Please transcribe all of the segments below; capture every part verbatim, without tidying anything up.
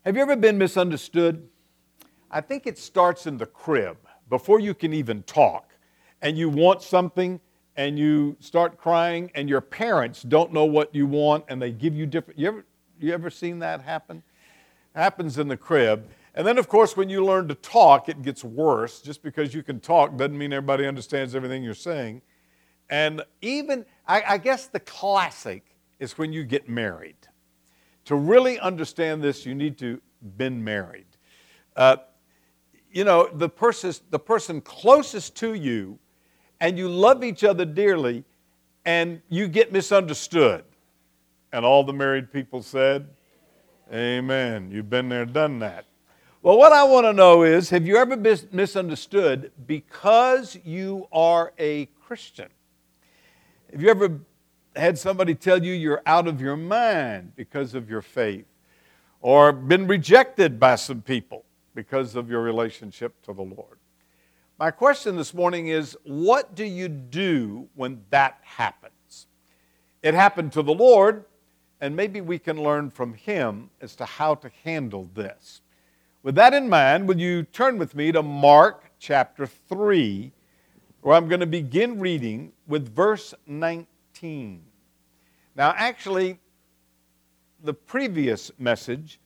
Have you ever been misunderstood? I think it starts in the crib before you can even talk. And you want something and you start crying and your parents don't know what you want and they give you different. You ever, you ever seen that happen? It happens in the crib. And then, of course, when you learn to talk, it gets worse. Just because you can talk doesn't mean everybody understands everything you're saying. And even, I, I guess the classic is when you get married. To really understand this, you need to have been married. Uh, you know, the person, the person closest to you, and you love each other dearly, and you get misunderstood. And all the married people said, amen. You've been there, done that. Well, what I want to know is, have you ever been misunderstood because you are a Christian? Have you ever had somebody tell you you're out of your mind because of your faith? Or been rejected by some people because of your relationship to the Lord? My question this morning is, what do you do when that happens? It happened to the Lord, and maybe we can learn from Him as to how to handle this. With that in mind, will you turn with me to Mark chapter three, where I'm going to begin reading with verse nineteen. Now, actually, the previous message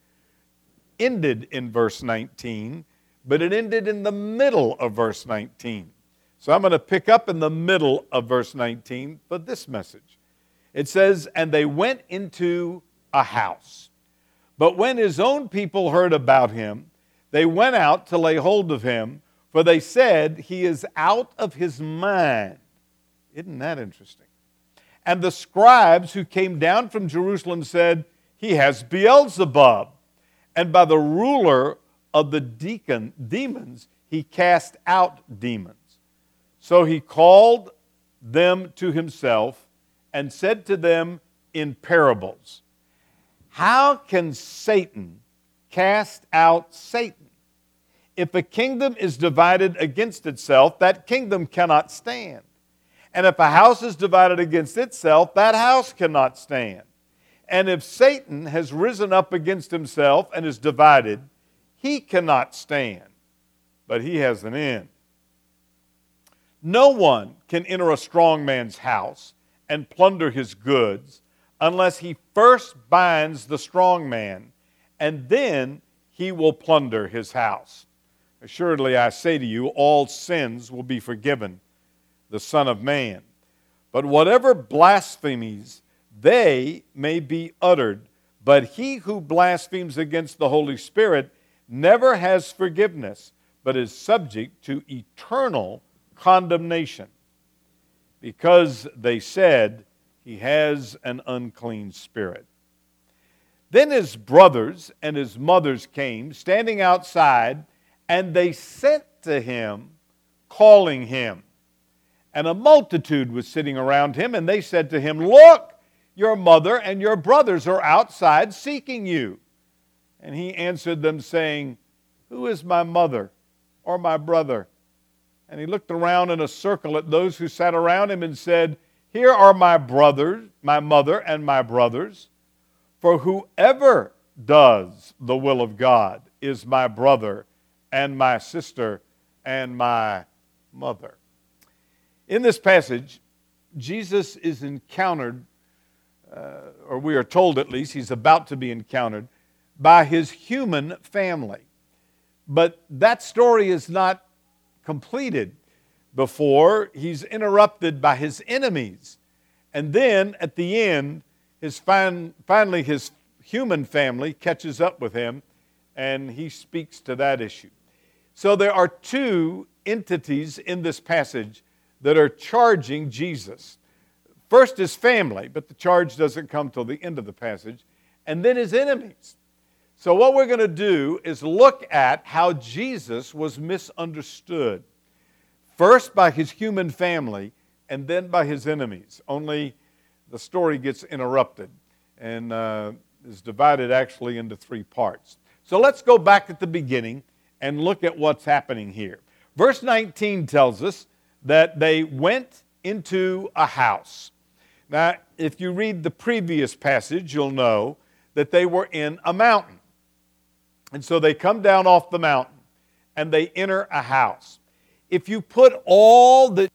ended in verse nineteen, but it ended in the middle of verse nineteen. So I'm going to pick up in the middle of verse nineteen for this message. It says, "And they went into a house. But when his own people heard about him, they went out to lay hold of him, for they said, 'He is out of his mind.'" Isn't that interesting? "And the scribes who came down from Jerusalem said, 'He has Beelzebub, and by the ruler of the deacon, demons, he cast out demons.' So he called them to himself and said to them in parables, 'How can Satan cast out Satan? If a kingdom is divided against itself, that kingdom cannot stand. And if a house is divided against itself, that house cannot stand. And if Satan has risen up against himself and is divided, he cannot stand, but he has an end. No one can enter a strong man's house and plunder his goods unless he first binds the strong man, and then he will plunder his house. Assuredly, I say to you, all sins will be forgiven the Son of Man. But whatever blasphemies they may be uttered, but he who blasphemes against the Holy Spirit never has forgiveness, but is subject to eternal condemnation, because they said, 'He has an unclean spirit.' Then his brothers and his mothers came, standing outside, and they sent to him, calling him. And a multitude was sitting around him, and they said to him, 'Look, your mother and your brothers are outside seeking you.' And he answered them, saying, 'Who is my mother or my brother?' And he looked around in a circle at those who sat around him and said, 'Here are my brothers, my mother and my brothers. For whoever does the will of God is my brother and my sister and my mother.'" In this passage, Jesus is encountered, uh, or we are told at least, he's about to be encountered by his human family. But that story is not completed before he's interrupted by his enemies. And then at the end, his fin- finally his human family catches up with him, and he speaks to that issue. So there are two entities in this passage that are charging Jesus. First his family, but the charge doesn't come till the end of the passage, and then his enemies. So what we're going to do is look at how Jesus was misunderstood. First by his human family, and then by his enemies. Only the story gets interrupted and uh, is divided actually into three parts. So let's go back at the beginning and look at what's happening here. Verse nineteen tells us that they went into a house. Now, if you read the previous passage, you'll know that they were in a mountain. And so they come down off the mountain and they enter a house. If you put all that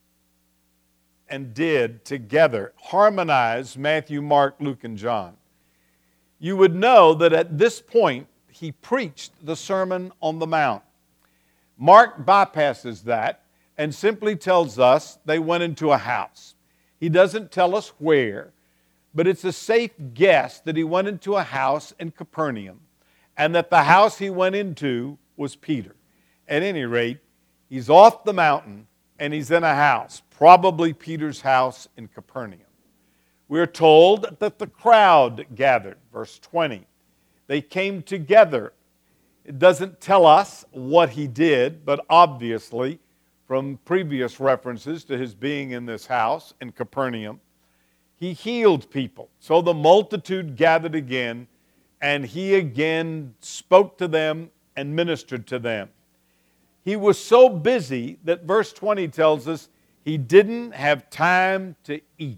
and did together, harmonize Matthew, Mark, Luke, and John, you would know that at this point he preached the Sermon on the Mount. Mark bypasses that and simply tells us they went into a house. He doesn't tell us where, but it's a safe guess that he went into a house in Capernaum and that the house he went into was Peter. At any rate, he's off the mountain and he's in a house, probably Peter's house in Capernaum. We're told that the crowd gathered, verse twenty. They came together. It doesn't tell us what he did, but obviously, from previous references to his being in this house in Capernaum, he healed people. So the multitude gathered again, and he again spoke to them and ministered to them. He was so busy that verse twenty tells us he didn't have time to eat.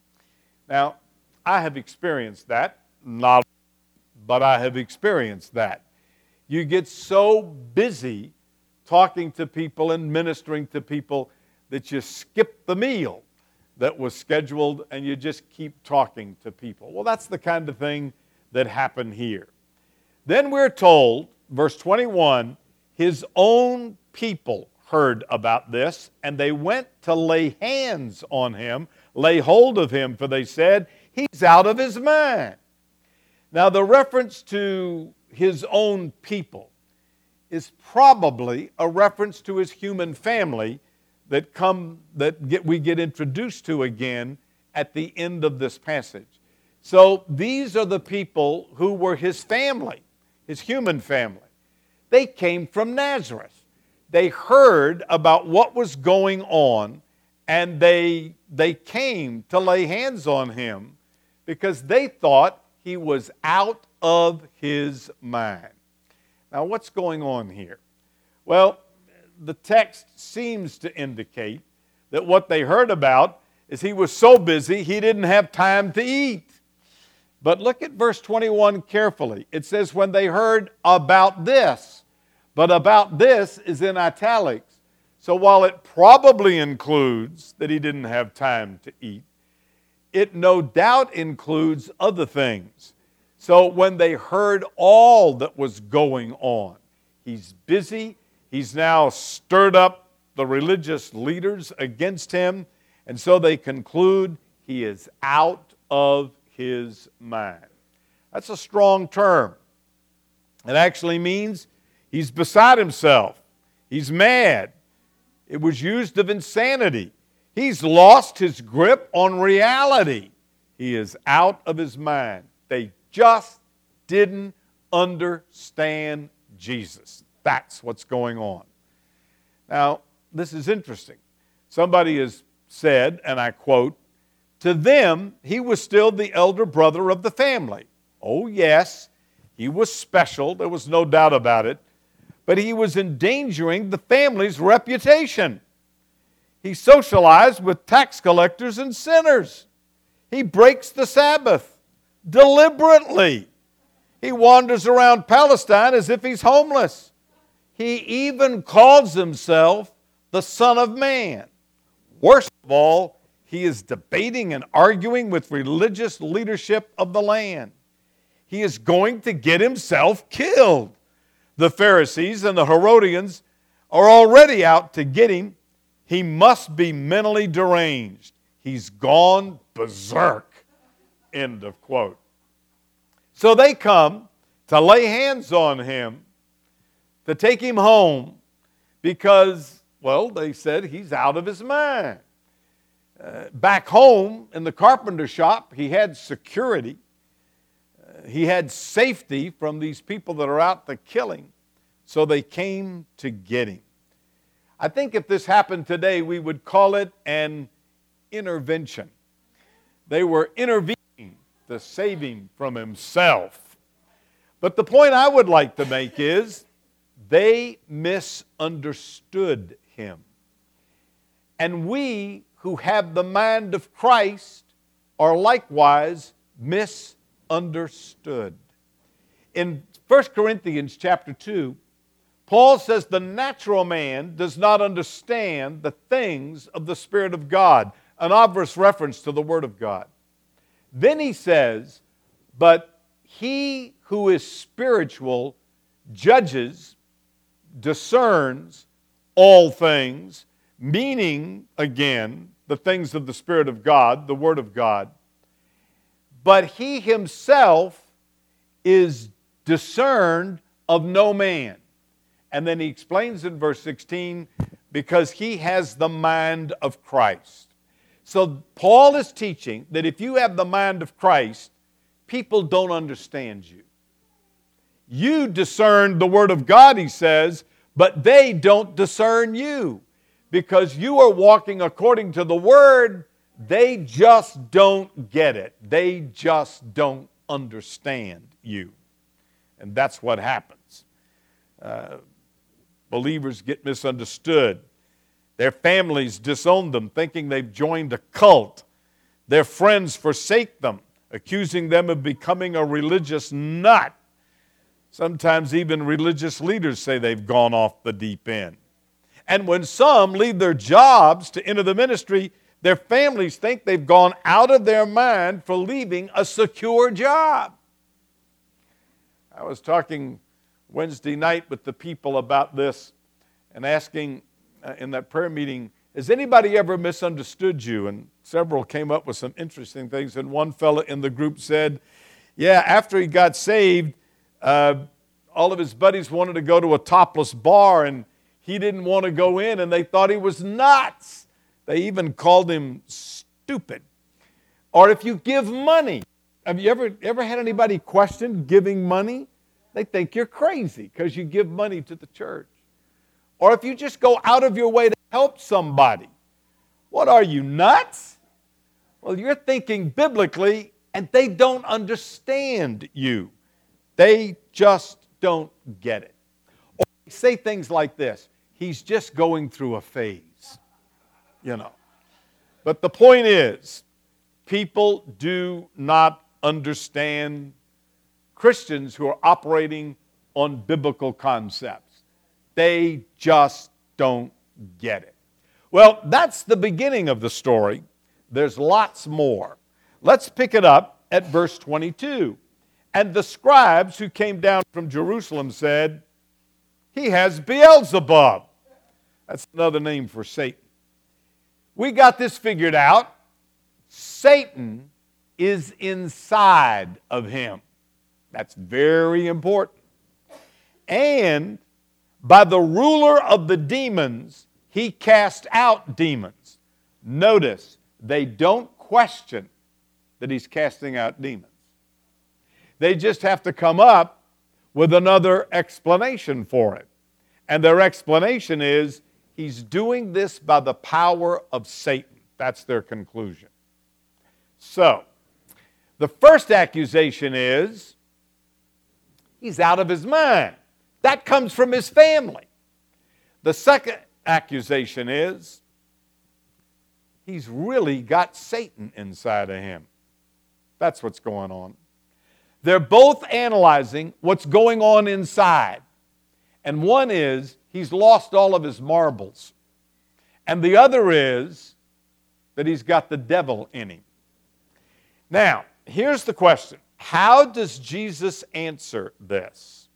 Now, I have experienced that, not, but I have experienced that. You get so busy talking to people and ministering to people that you skip the meal that was scheduled and you just keep talking to people. Well, that's the kind of thing that happened here. Then we're told, verse twenty-one, his own people heard about this, and they went to lay hands on him, lay hold of him, for they said, he's out of his mind. Now, the reference to his own people is probably a reference to his human family that come that get, we get introduced to again at the end of this passage. So these are the people who were his family, his human family. They came from Nazareth. They heard about what was going on, and they, they came to lay hands on him because they thought he was out of his mind. Now, what's going on here? Well, the text seems to indicate that what they heard about is he was so busy he didn't have time to eat. But look at verse twenty-one carefully. It says, when they heard about this, but about this is in italics. So while it probably includes that he didn't have time to eat, it no doubt includes other things. So when they heard all that was going on, he's busy. He's now stirred up the religious leaders against him. And so they conclude he is out of his mind. That's a strong term. It actually means he's beside himself. He's mad. It was used of insanity. He's lost his grip on reality. He is out of his mind. They just didn't understand Jesus. That's what's going on. Now, this is interesting. Somebody has said, and I quote, to them, he was still the elder brother of the family. Oh, yes, he was special. There was no doubt about it. But he was endangering the family's reputation. He socialized with tax collectors and sinners. He breaks the Sabbath deliberately. He wanders around Palestine as if he's homeless. He even calls himself the Son of Man. Worst of all, he is debating and arguing with religious leadership of the land. He is going to get himself killed. The Pharisees and the Herodians are already out to get him. He must be mentally deranged. He's gone berserk. End of quote. So they come to lay hands on him, to take him home, because, well, they said he's out of his mind. Uh, back home in the carpenter shop, he had security. Uh, he had safety from these people that are out to kill him. So they came to get him. I think if this happened today, we would call it an intervention. They were intervening to save him from himself. But the point I would like to make is they misunderstood him. And we who have the mind of Christ are likewise misunderstood. In First Corinthians chapter two, Paul says the natural man does not understand the things of the Spirit of God, an obvious reference to the Word of God. Then he says, but he who is spiritual judges, discerns all things, meaning, again, the things of the Spirit of God, the Word of God. But he himself is discerned of no man. And then he explains in verse sixteen, because he has the mind of Christ. So Paul is teaching that if you have the mind of Christ, people don't understand you. You discern the Word of God, he says, but they don't discern you. Because you are walking according to the Word, they just don't get it. They just don't understand you. And that's what happens. Uh, believers get misunderstood. Their families disown them, thinking they've joined a cult. Their friends forsake them, accusing them of becoming a religious nut. Sometimes even religious leaders say they've gone off the deep end. And when some leave their jobs to enter the ministry, their families think they've gone out of their mind for leaving a secure job. I was talking Wednesday night with the people about this and asking uh, in that prayer meeting, has anybody ever misunderstood you? And several came up with some interesting things. And one fellow in the group said, yeah, after he got saved, uh, all of his buddies wanted to go to a topless bar and he didn't want to go in and they thought he was nuts. They even called him stupid. Or if you give money, have you ever, ever had anybody question giving money? They think you're crazy because you give money to the church. Or if you just go out of your way to help somebody. What are you, nuts? Well, you're thinking biblically and they don't understand you. They just don't get it. Or they say things like this, he's just going through a phase, you know. But the point is, people do not understand Christians who are operating on biblical concepts. They just don't get it. Well, that's the beginning of the story. There's lots more. Let's pick it up at verse twenty-two. And the scribes who came down from Jerusalem said, he has Beelzebub. That's another name for Satan. We got this figured out. Satan is inside of him. That's very important. And by the ruler of the demons, he cast out demons. Notice, they don't question that he's casting out demons. They just have to come up with another explanation for it. And their explanation is, he's doing this by the power of Satan. That's their conclusion. So, the first accusation is, he's out of his mind. That comes from his family. The second accusation is, he's really got Satan inside of him. That's what's going on. They're both analyzing what's going on inside. And one is, he's lost all of his marbles. And the other is that he's got the devil in him. Now, here's the question. How does Jesus answer this?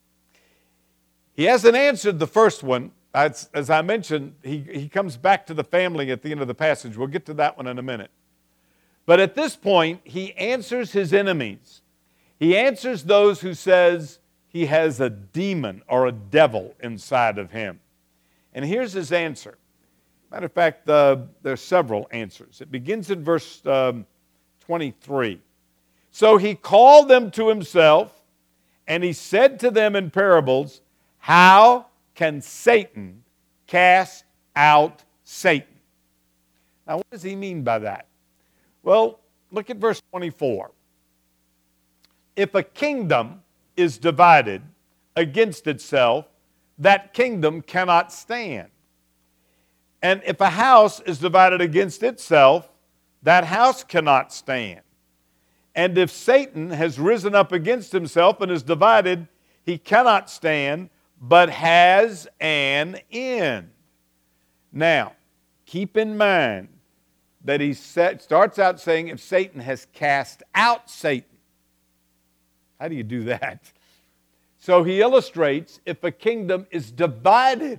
He hasn't answered the first one. As, as I mentioned, he, he comes back to the family at the end of the passage. We'll get to that one in a minute. But at this point, he answers his enemies. He answers those who says he has a demon or a devil inside of him. And here's his answer. Matter of fact, uh, there's several answers. It begins in verse um, twenty-three. So he called them to himself, and he said to them in parables, how can Satan cast out Satan? Now, what does he mean by that? Well, look at verse twenty-four. If a kingdom is divided against itself, that kingdom cannot stand. And if a house is divided against itself, that house cannot stand. And if Satan has risen up against himself and is divided, He cannot stand, but has an end. Now, keep in mind that he set, starts out saying if Satan has cast out Satan. How do you do that? So he illustrates if a kingdom is divided.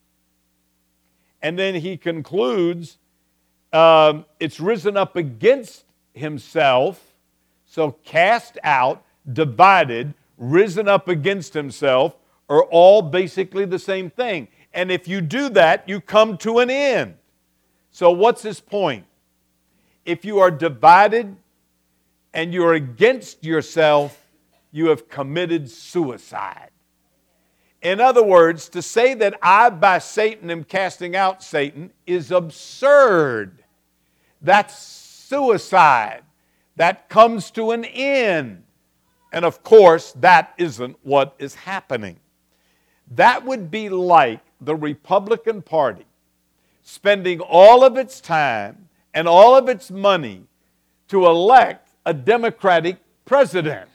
And then he concludes, um, it's risen up against himself. So cast out, divided, risen up against himself are all basically the same thing. And if you do that, you come to an end. So what's his point? If you are divided and you're against yourself, you have committed suicide. In other words, to say that I, by Satan, am casting out Satan is absurd. That's suicide. That comes to an end. And of course, that isn't what is happening. That would be like the Republican Party spending all of its time and all of its money to elect a Democratic president.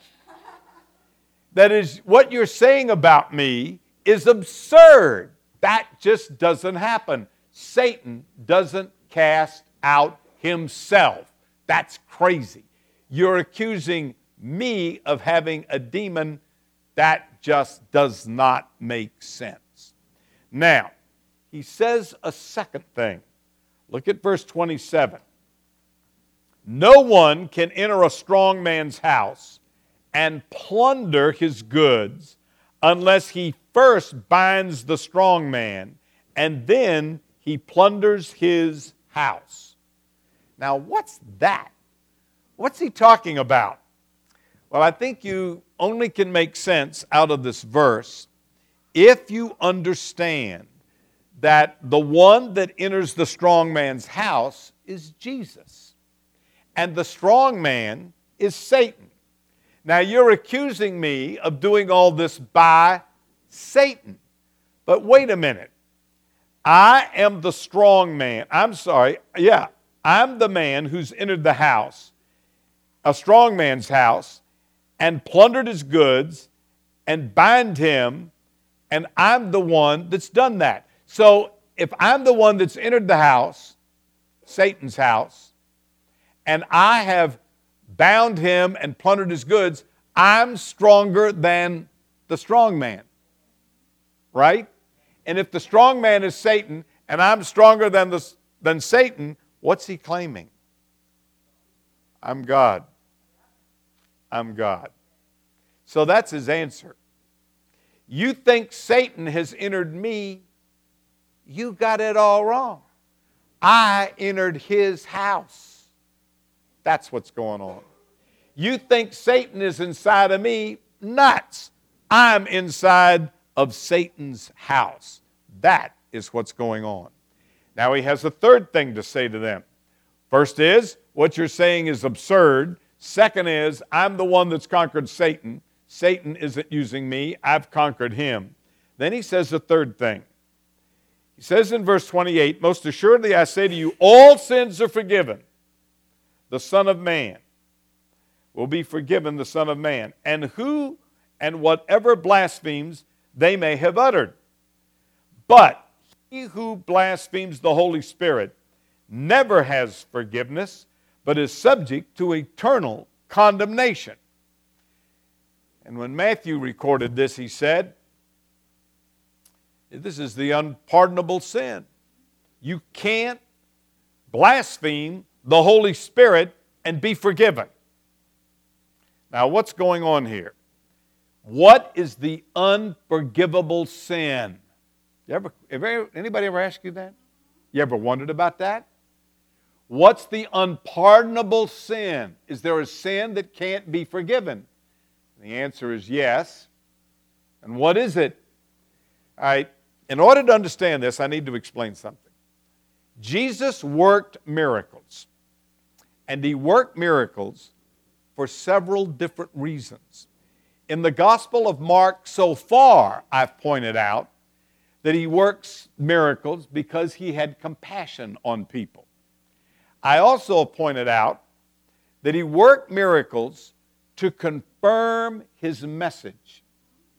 That is, what you're saying about me is absurd. That just doesn't happen. Satan doesn't cast out himself. That's crazy. You're accusing me of having a demon. That just does not make sense. Now, he says a second thing. Look at verse twenty-seven. No one can enter a strong man's house and plunder his goods unless he first binds the strong man, and then he plunders his house. Now, what's that? What's he talking about? Well, I think you only can make sense out of this verse if you understand that the one that enters the strong man's house is Jesus. And the strong man is Satan. Now, you're accusing me of doing all this by Satan. But wait a minute. I am the strong man. I'm sorry. Yeah, I'm the man who's entered the house, a strong man's house, and plundered his goods and bind him, and I'm the one that's done that. So if I'm the one that's entered the house, Satan's house, and I have bound him and plundered his goods, I'm stronger than the strong man. Right? And if the strong man is Satan and I'm stronger than, the, than Satan, what's he claiming? I'm God. I'm God. So that's his answer. You think Satan has entered me, you got it all wrong. I entered his house. That's what's going on. You think Satan is inside of me? Nuts. I'm inside of Satan's house. That is what's going on. Now he has a third thing to say to them. First is, what you're saying is absurd. Second is, I'm the one that's conquered Satan. Satan isn't using me. I've conquered him. Then he says the third thing. He says in verse twenty-eight, most assuredly I say to you, all sins are forgiven. The Son of Man will be forgiven, the Son of Man. And who and whatever blasphemes they may have uttered. But he who blasphemes the Holy Spirit never has forgiveness, but is subject to eternal condemnation. And when Matthew recorded this, he said, this is the unpardonable sin. You can't blaspheme the Holy Spirit and be forgiven. Now, what's going on here? What is the unforgivable sin? You ever, ever, anybody ever asked you that? You ever wondered about that? What's the unpardonable sin? Is there a sin that can't be forgiven? The answer is yes. And what is it? All right, in order to understand this, I need to explain something. Jesus worked miracles. And he worked miracles for several different reasons. In the Gospel of Mark, so far, I've pointed out that he works miracles because he had compassion on people. I also pointed out that he worked miracles to confirm his message.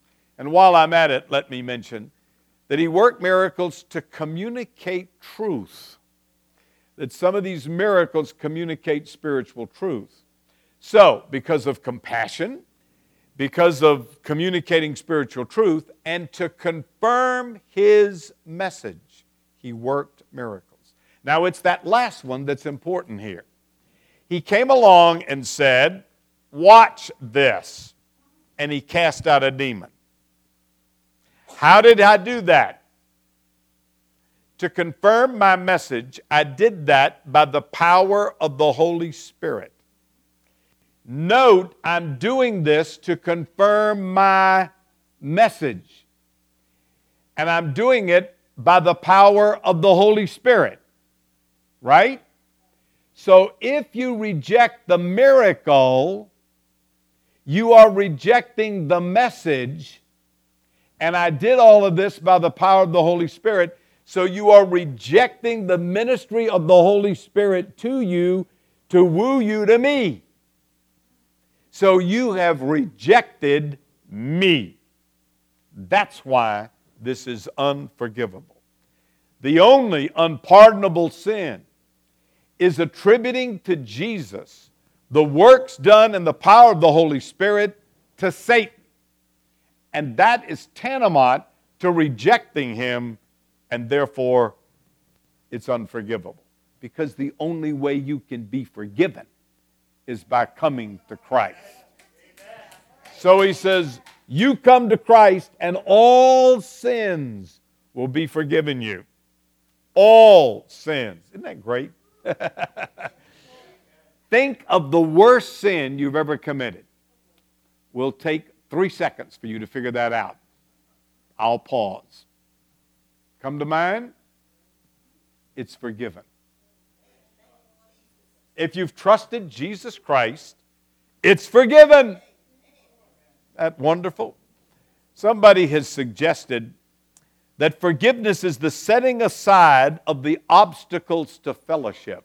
And while I'm at it, let me mention that he worked miracles to communicate truth. That some of these miracles communicate spiritual truth. So, because of compassion, because of communicating spiritual truth, and to confirm his message, he worked miracles. Now, it's that last one that's important here. He came along and said, "Watch this," and he cast out a demon. How did I do that? To confirm my message, I did that by the power of the Holy Spirit. Note, I'm doing this to confirm my message. And I'm doing it by the power of the Holy Spirit. Right? So if you reject the miracle, you are rejecting the message. And I did all of this by the power of the Holy Spirit. So you are rejecting the ministry of the Holy Spirit to you to woo you to me. So you have rejected me. That's why this is unforgivable. The only unpardonable sin is attributing to Jesus the works done in the power of the Holy Spirit to Satan. And that is tantamount to rejecting him, and therefore it's unforgivable. Because the only way you can be forgiven is by coming to Christ. So he says, you come to Christ and all sins will be forgiven you. All sins. Isn't that great? Think of the worst sin you've ever committed. We'll take three seconds for you to figure that out. I'll pause. Come to mind? It's forgiven. If you've trusted Jesus Christ, it's forgiven. That's wonderful. Somebody has suggested that forgiveness is the setting aside of the obstacles to fellowship.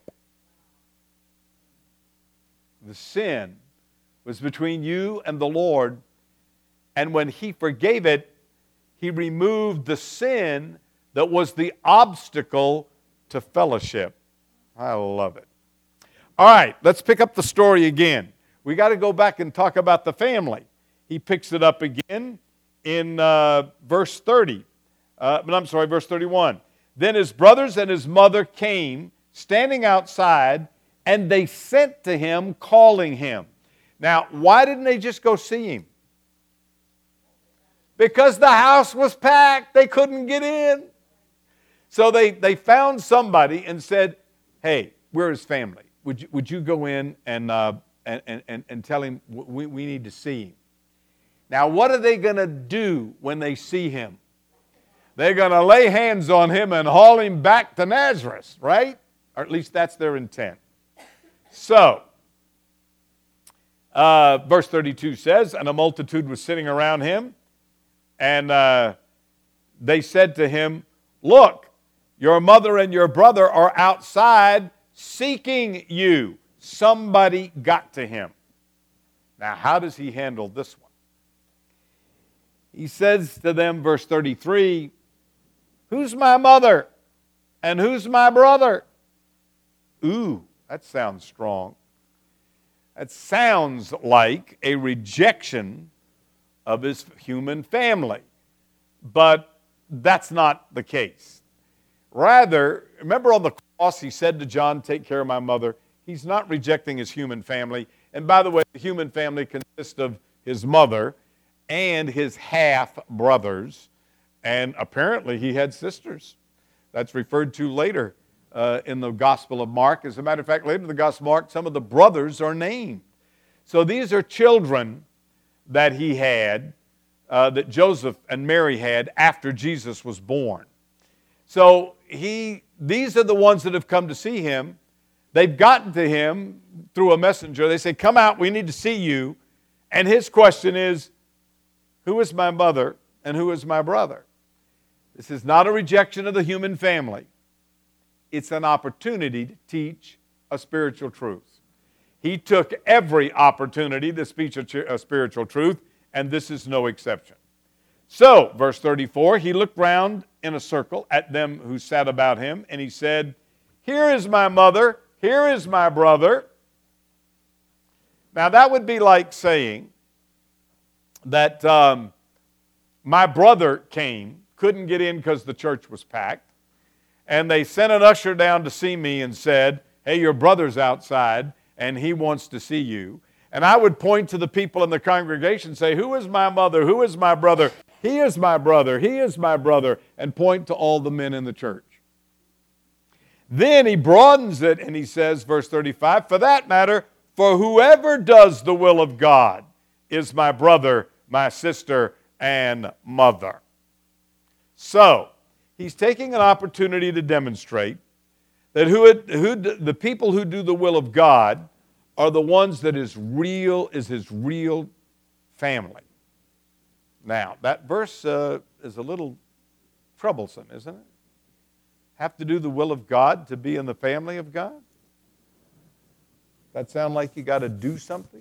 The sin was between you and the Lord, and when he forgave it, he removed the sin that was the obstacle to fellowship. I love it. All right, let's pick up the story again. We got to go back and talk about the family. He picks it up again in uh, verse thirty. Uh, but I'm sorry, verse thirty-one. Then his brothers and his mother came, standing outside, and they sent to him, calling him. Now, why didn't they just go see him? Because the house was packed. They couldn't get in. So they, they found somebody and said, hey, we're his family. Would you, would you go in and, uh, and, and, and tell him we, we need to see him? Now, what are they going to do when they see him? They're going to lay hands on him and haul him back to Nazareth, right? Or at least that's their intent. So, uh, verse thirty-two says, and a multitude was sitting around him, and uh, they said to him, look, your mother and your brother are outside seeking you. Somebody got to him. Now, how does he handle this one? He says to them, verse thirty-three, who's my mother and who's my brother? Ooh, that sounds strong. That sounds like a rejection of his human family. But that's not the case. Rather, remember on the cross he said to John, take care of my mother. He's not rejecting his human family. And by the way, the human family consists of his mother and his half-brothers. And apparently he had sisters. That's referred to later uh, in the Gospel of Mark. As a matter of fact, later in the Gospel of Mark, some of the brothers are named. So these are children that he had, uh, that Joseph and Mary had after Jesus was born. So he, these are the ones that have come to see him. They've gotten to him through a messenger. They say, come out, we need to see you. And his question is, who is my mother and who is my brother? This is not a rejection of the human family. It's an opportunity to teach a spiritual truth. He took every opportunity to speak a spiritual truth, and this is no exception. So, verse thirty-four, he looked round in a circle at them who sat about him, and he said, here is my mother, here is my brother. Now, that would be like saying that um, my brother came, couldn't get in because the church was packed, and they sent an usher down to see me and said, hey, your brother's outside, and he wants to see you. And I would point to the people in the congregation and say, who is my mother? Who is my brother? He is my brother. He is my brother. And point to all the men in the church. Then he broadens it and he says, verse thirty-five, for that matter, for whoever does the will of God is my brother, my sister, and mother. So, he's taking an opportunity to demonstrate that who, it, who the people who do the will of God are the ones that is real, is his real family. Now, that verse uh, is a little troublesome, isn't it? Have to do the will of God to be in the family of God? That sound like you got to do something?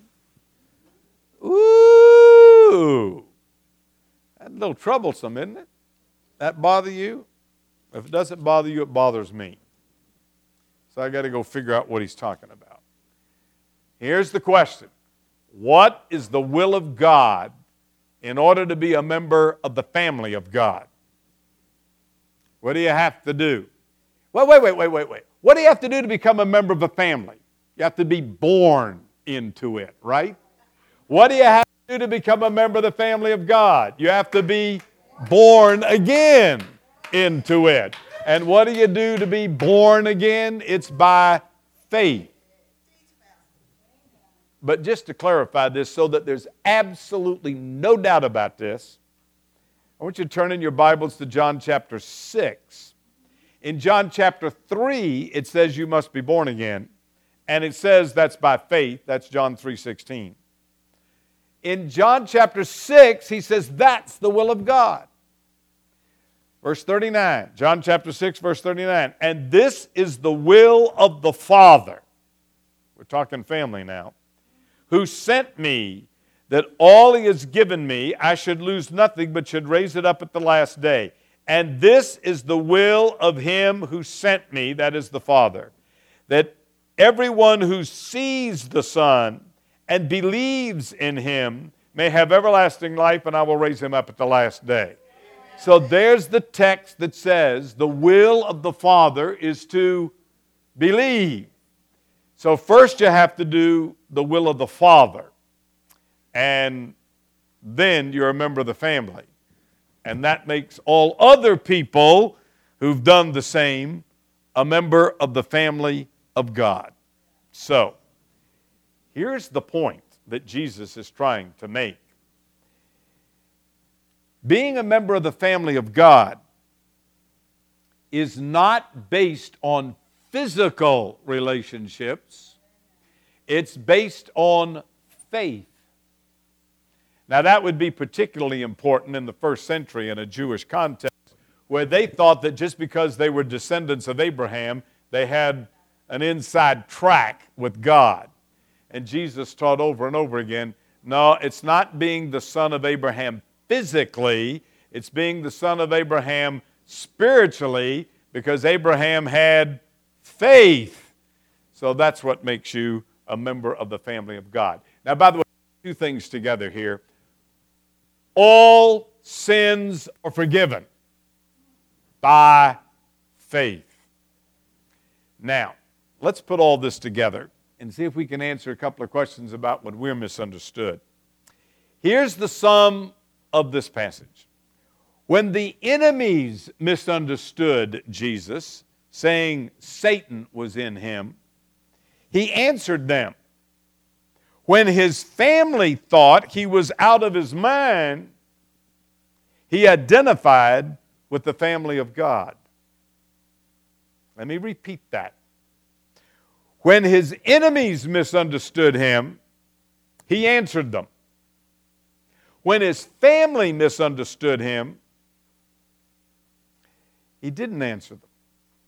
Ooh! That's a little troublesome, isn't it? That bother you? If it doesn't bother you, it bothers me. So I got to go figure out what he's talking about. Here's the question. What is the will of God in order to be a member of the family of God? What do you have to do? Wait, wait, wait, wait, wait, wait. What do you have to do to become a member of a family? You have to be born into it, right? What do you have to do to become a member of the family of God? You have to be born again into it. And what do you do to be born again? It's by faith. But just to clarify this so that there's absolutely no doubt about this, I want you to turn in your Bibles to John chapter six. In John chapter three, it says you must be born again. And it says that's by faith. That's John three sixteen. In John chapter six, he says that's the will of God. Verse thirty-nine, John chapter six, verse thirty-nine. And this is the will of the Father. We're talking family now. Who sent me, that all he has given me, I should lose nothing, but should raise it up at the last day. And this is the will of him who sent me, that is the Father, that everyone who sees the Son and believes in him may have everlasting life, and I will raise him up at the last day. So there's the text that says the will of the Father is to believe. So first you have to do the will of the Father. And then you're a member of the family. And that makes all other people who've done the same a member of the family of God. So, here's the point that Jesus is trying to make. Being a member of the family of God is not based on physical relationships. It's based on faith. Now, that would be particularly important in the first century in a Jewish context, where they thought that just because they were descendants of Abraham, they had an inside track with God. And Jesus taught over and over again, no, it's not being the son of Abraham physically, it's being the son of Abraham spiritually, because Abraham had faith. So that's what makes you a member of the family of God. Now, by the way, two things together here. All sins are forgiven by faith. Now, let's put all this together and see if we can answer a couple of questions about what we're misunderstood. Here's the sum of this passage. When the enemies misunderstood Jesus, saying Satan was in him, he answered them. When his family thought he was out of his mind, he identified with the family of God. Let me repeat that. When his enemies misunderstood him, he answered them. When his family misunderstood him, he didn't answer them.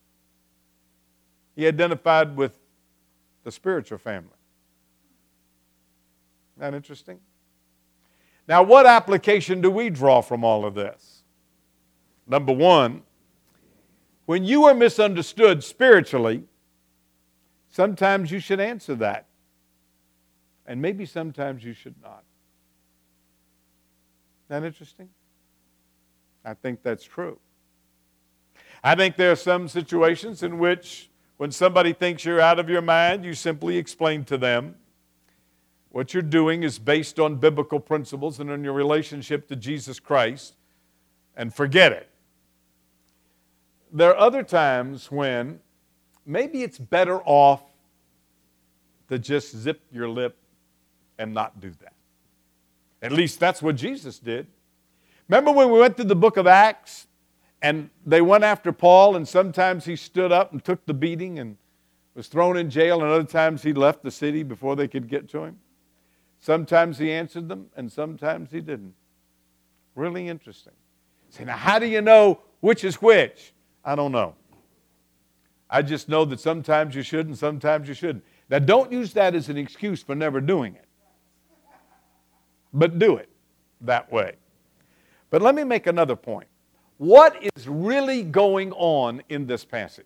He identified with the spiritual family. Isn't that interesting? Now, what application do we draw from all of this? Number one, when you are misunderstood spiritually, sometimes you should answer that. And maybe sometimes you should not. Isn't that interesting? I think that's true. I think there are some situations in which when somebody thinks you're out of your mind, you simply explain to them what you're doing is based on biblical principles and on your relationship to Jesus Christ, and forget it. There are other times when maybe it's better off to just zip your lip and not do that. At least that's what Jesus did. Remember when we went through the book of Acts and they went after Paul, and sometimes he stood up and took the beating and was thrown in jail, and other times he left the city before they could get to him? Sometimes he answered them and sometimes he didn't. Really interesting. Say, now how do you know which is which? I don't know. I just know that sometimes you should and sometimes you shouldn't. Now don't use that as an excuse for never doing it. But do it that way. But let me make another point. What is really going on in this passage?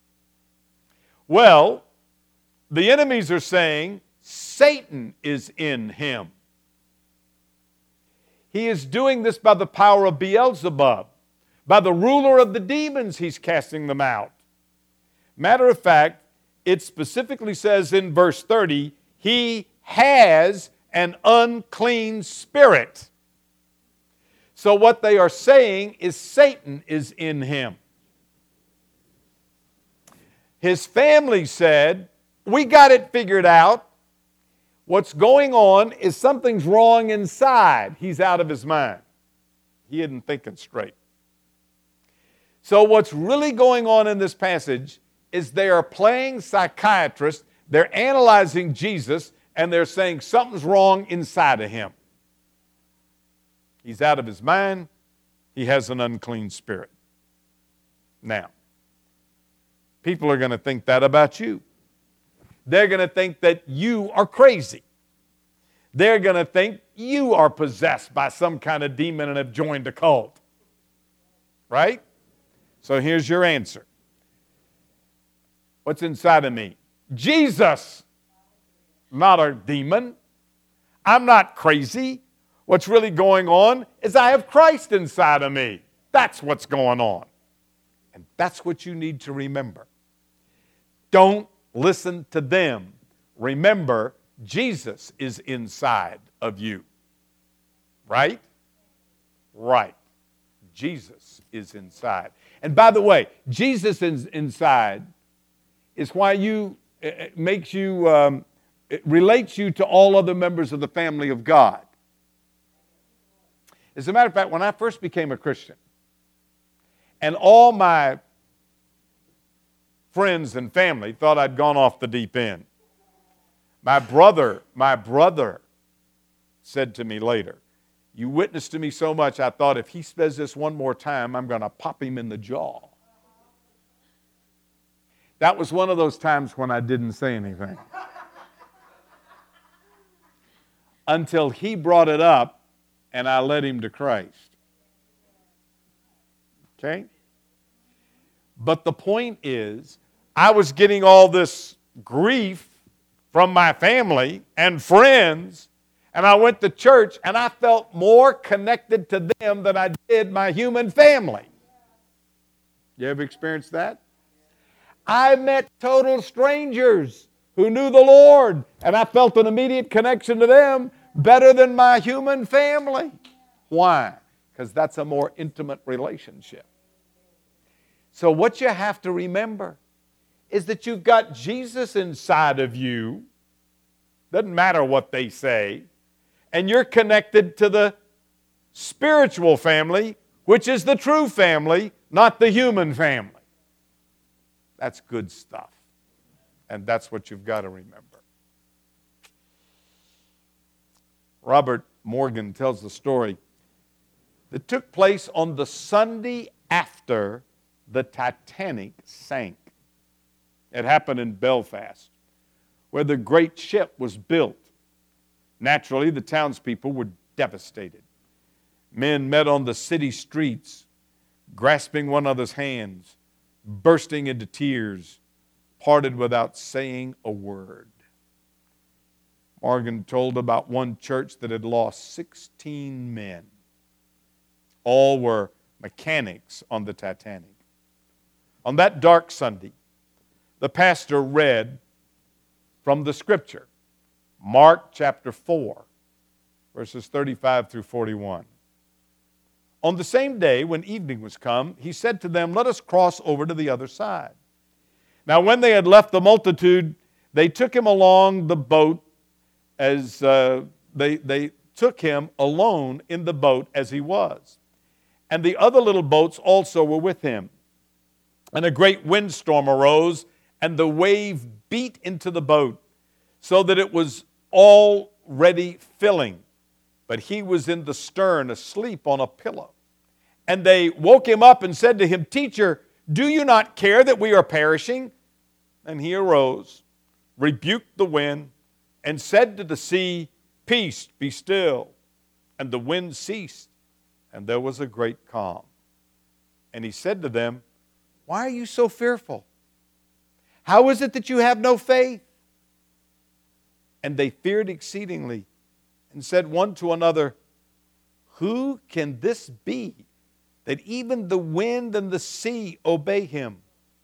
Well, the enemies are saying Satan is in him. He is doing this by the power of Beelzebub. By the ruler of the demons, he's casting them out. Matter of fact, it specifically says in verse thirty, he has an unclean spirit. So what they are saying is Satan is in him. His family said, we got it figured out. What's going on is something's wrong inside. He's out of his mind. He isn't thinking straight. So what's really going on in this passage is they are playing psychiatrist. They're analyzing Jesus, and they're saying something's wrong inside of him. He's out of his mind. He has an unclean spirit. Now, people are going to think that about you. They're going to think that you are crazy. They're going to think you are possessed by some kind of demon and have joined a cult. Right? So here's your answer. What's inside of me? Jesus, not a demon. I'm not crazy. What's really going on is I have Christ inside of me. That's what's going on. And that's what you need to remember. Don't listen to them. Remember, Jesus is inside of you. Right? Right. Jesus is inside. And by the way, Jesus is inside is why you, it makes you, um, it relates you to all other members of the family of God. As a matter of fact, when I first became a Christian, and all my friends and family thought I'd gone off the deep end, my brother, my brother said to me later, you witnessed to me so much, I thought if he says this one more time, I'm going to pop him in the jaw. That was one of those times when I didn't say anything. Until he brought it up, and I led him to Christ. Okay? But the point is, I was getting all this grief from my family and friends, and I went to church, and I felt more connected to them than I did my human family. You ever experienced that? I met total strangers who knew the Lord, and I felt an immediate connection to them better than my human family. Why? Because that's a more intimate relationship. So what you have to remember is that you've got Jesus inside of you. Doesn't matter what they say. And you're connected to the spiritual family, which is the true family, not the human family. That's good stuff. And that's what you've got to remember. Robert Morgan tells the story that took place on the Sunday after the Titanic sank. It happened in Belfast, where the great ship was built. Naturally, the townspeople were devastated. Men met on the city streets, grasping one another's hands, bursting into tears, parted without saying a word. Morgan told about one church that had lost sixteen men. All were mechanics on the Titanic. On that dark Sunday, the pastor read from the scripture, Mark chapter four, verses thirty-five through forty-one. On the same day, when evening was come, he said to them, "Let us cross over to the other side." Now when they had left the multitude, they took him along the boat as uh, they, they took him alone in the boat as he was. And the other little boats also were with him. And a great windstorm arose, and the wave beat into the boat, so that it was already filling. But he was in the stern, asleep on a pillow. And they woke him up and said to him, "Teacher, do you not care that we are perishing?" And he arose, rebuked the wind, and said to the sea, "Peace, be still." And the wind ceased, and there was a great calm. And he said to them, "Why are you so fearful? How is it that you have no faith?" And they feared exceedingly, and said one to another, "Who can this be, that even the wind and the sea obey him?"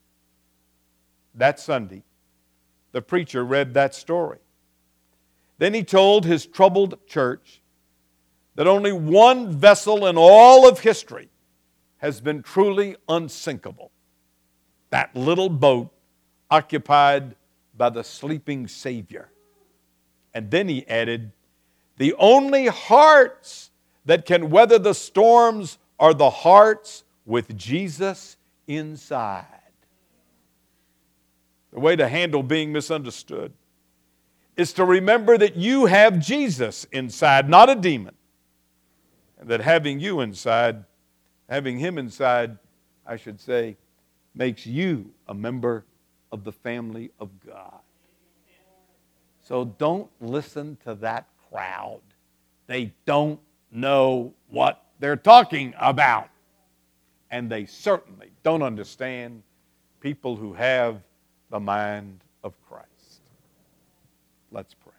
That Sunday, the preacher read that story. Then he told his troubled church that only one vessel in all of history has been truly unsinkable. That little boat occupied by the sleeping Savior. And then he added, the only hearts that can weather the storms are the hearts with Jesus inside. The way to handle being misunderstood is to remember that you have Jesus inside, not a demon. And that having you inside, having him inside, I should say, makes you a member of the family of God. So don't listen to that crowd. They don't know what they're talking about. And they certainly don't understand people who have the mind of Christ. Let's pray.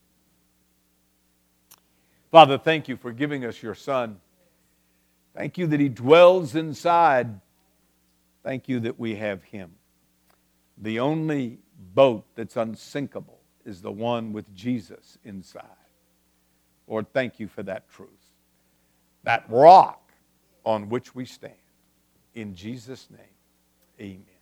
Father, thank you for giving us your Son. Thank you that he dwells inside. Thank you that we have him. The only boat that's unsinkable is the one with Jesus inside. Lord, thank you for that truth. That rock on which we stand. In Jesus' name, amen.